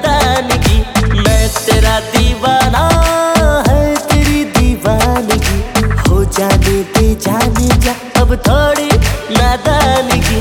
नादानगी। मैं तेरा दीवाना है तेरी दीवानगी, हो जाने दे जाने जा अब थोड़ी नादानगी।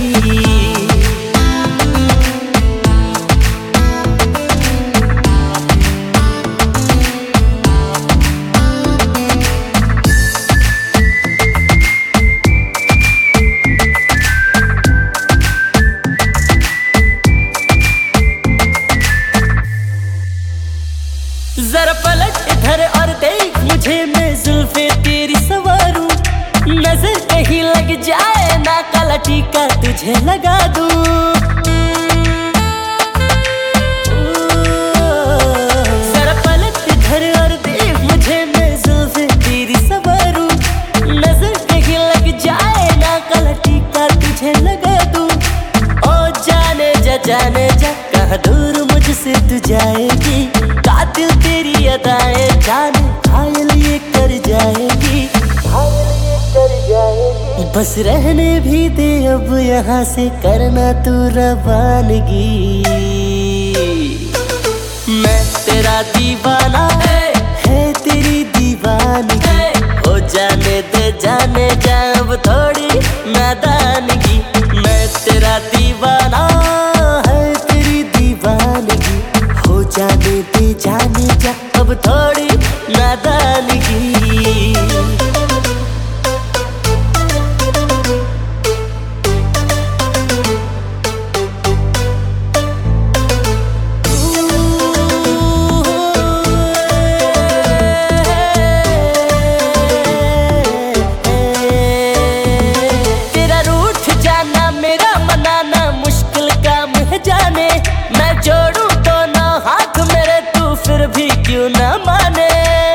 जरा पलट इधर और देख मुझे, मैं जुल्फे तेरी सवारूं। नजर कहीं लग जाए ना, काला टीका तुझे लगा दूं। जरा पलट इधर और देख मुझे, मैं जुल्फे तेरी सवारूं। नजर कहीं लग जाए ना, काला टीका तुझे लगा दूं। ओ जाने जा कहाँ दूर मुझसे तू जाएगी। कातिल तेरी अदाएं जाने घायल ये कर जाएगी। बस रहने भी दे अब यहाँ से, करना तू रवानगी। मैं तेरा दीवाना है तेरी दीवानगी, हो जाने दे जाने जा अब थोड़ी नादानगी। मैं तेरा दीवाना है तेरी दीवानगी, हो जाने दे जाने जा अब थोड़ी नादानगी। तेरा रूठ जाना मेरा मनाना मुश्किल काम है जाने। मैं जोड़ूं दोनों हाथ मेरे तू फिर भी क्यों ना माने।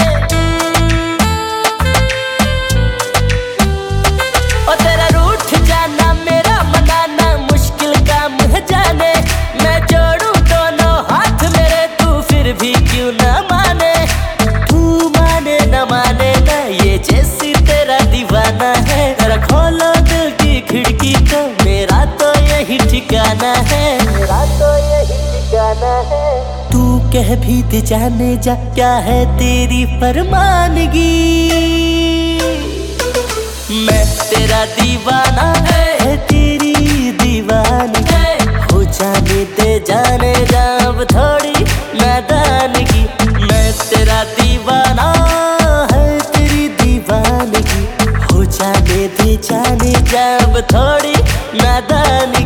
ओ तेरा रूठ जाना मेरा मनाना मुश्किल काम है जाने। मैं जोड़ूं दोनों हाथ मेरे तू फिर भी क्यों ना माने। तू माने न माने ना, ये जैसी तेरा दीवाना है। तेरा खोलो दिल की खिड़की को, मेरा तो यही ठिकाना है। मेरा तो यही ठिकाना है। तू कह भी दे जाने जा क्या है तेरी फरमानगी। मैं तेरा दीवाना है तेरी दीवानगी, हो जाने दे जाने जा अब थोड़ी नादानगी। मैं तेरा दीवाना है तेरी दीवानगी, हो जाने दे जाने जा अब थोड़ी नादानगी।